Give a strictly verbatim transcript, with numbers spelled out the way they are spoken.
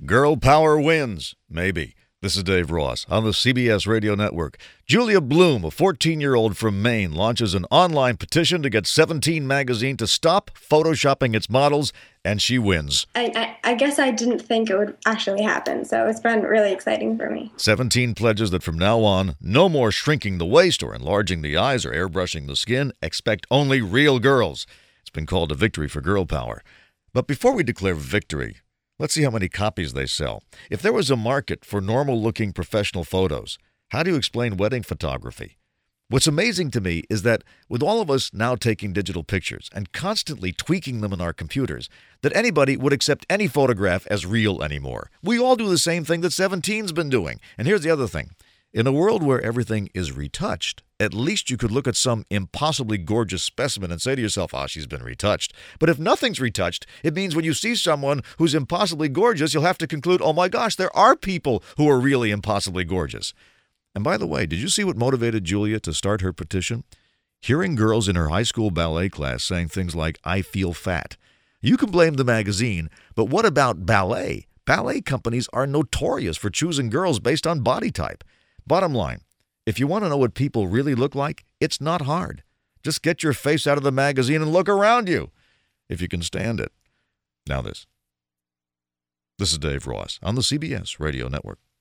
Girl power wins. Maybe. This is Dave Ross on the C B S Radio Network. Julia Bloom, a fourteen-year-old from Maine, launches an online petition to get Seventeen magazine to stop photoshopping its models, and she wins. I, I, I guess I didn't think it would actually happen, so it's been really exciting for me. Seventeen pledges that from now on, no more shrinking the waist or enlarging the eyes or airbrushing the skin. Expect only real girls. It's been called a victory for girl power. But before we declare victory, let's see how many copies they sell. If there was a market for normal-looking professional photos, how do you explain wedding photography? What's amazing to me is that with all of us now taking digital pictures and constantly tweaking them in our computers, that anybody would accept any photograph as real anymore. We all do the same thing that Seventeen's been doing. And here's the other thing. In a world where everything is retouched, at least you could look at some impossibly gorgeous specimen and say to yourself, ah, she's been retouched. But if nothing's retouched, it means when you see someone who's impossibly gorgeous, you'll have to conclude, oh my gosh, there are people who are really impossibly gorgeous. And by the way, did you see what motivated Julia to start her petition? Hearing girls in her high school ballet class saying things like, I feel fat. You can blame the magazine, but what about ballet? Ballet companies are notorious for choosing girls based on body type. Bottom line, if you want to know what people really look like, it's not hard. Just get your face out of the magazine and look around you, if you can stand it. Now this. This is Dave Ross on the C B S Radio Network.